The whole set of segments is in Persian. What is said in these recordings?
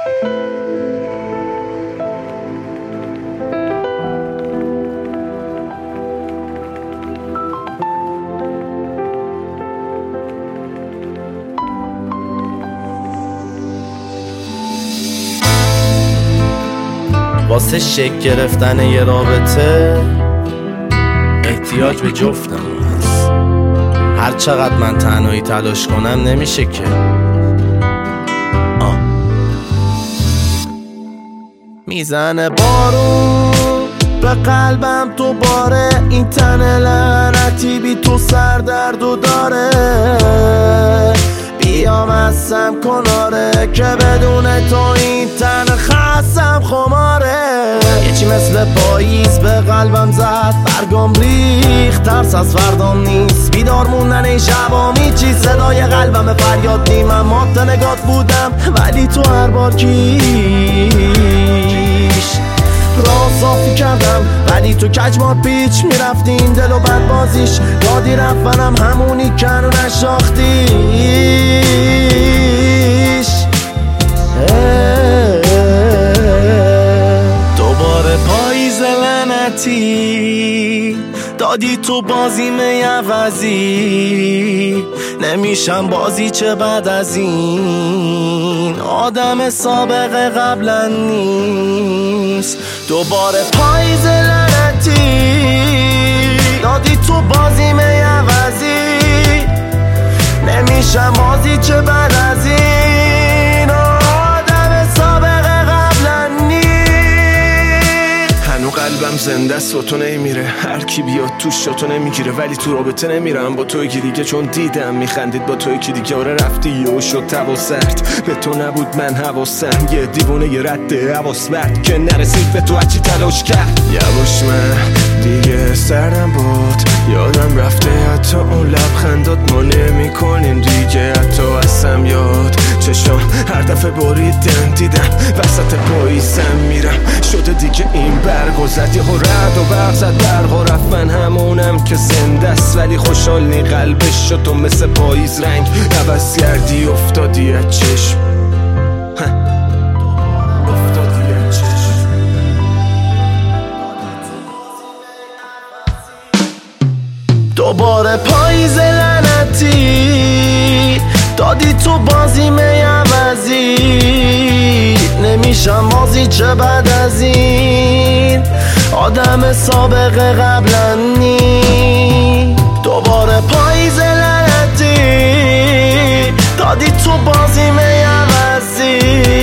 واسه شکل گرفتن یه رابطه احتیاج به جفتم هست. هر چقدر من تنهایی تلاش کنم نمیشه که میزنه بارون به قلبم دوباره، این تن لعنتی بی تو سردردو داره. بیام ازم کناره که بدون تو این تن خستم خماره. یه چی مثل پاییز به قلبم زد، برگام ریخت، ترس از فردام نیست. بیدار موندن این شبامی چی، صدای قلبم فریاد نی. من مات نگات بودم ولی تو هر بار کیش راه صافی کردم، ولی تو کجمار پیچ میرفتی این دل و بد بازیش. دادی رفتنم همونی کنو نشاختیش. دوباره پاییز لعنتی دادی تو بازیم عوضی. نمیشم بازی چه بعد از این، آدم سابقه قبلا نیست. دوباره پاییز لعنتی دادی تو بازیم عوضی. نمیشم بازی چه بعد از این، آدم سابقه قبلا نیست. هنو قلبم زنده است و تو نمیره، هر کی بیاد توش تو نمیگیره. ولی تو رابطه نمیرم با توی که دیگه، چون دیدم میخندید با توی که دیگه. آره رفتی و شد تب و سرد، به تو نبود من حواسم. یه دیوونه یه رد حواس برد که نرسید به تو هرچی تلاش کرد. یواش من دیگه سردم بود، یادم رفته حتی اون لبخندات ما نمیکنیم دیگه. حتی هستم یاد چشم هر دفعه بریدن، دیدم وسط پاییزم میرم. شده دیگه این برگذد، یه رد و برق زد برق و رفت. من همونم که زنده است ولی خوشحال نی، قلبش شد و مثل پاییز رنگ عوض کردی. افتادی از چشم، افتادی از چشم. دوباره پاییز لعنتی دادی تو بازیم عوضی. نمیشم بازی چه بعد از این، آدم سابقه قبلا نی. دوباره پاییز لعنتی دادی تو بازیم عوضی.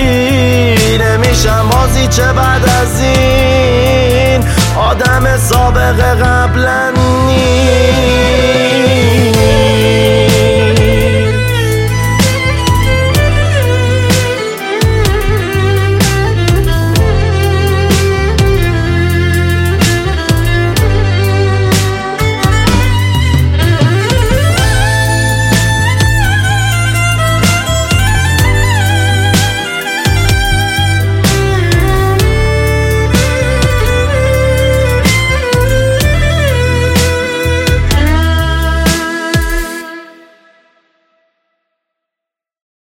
نمیشم بازی چه بعد از این، آدم سابقه قبلا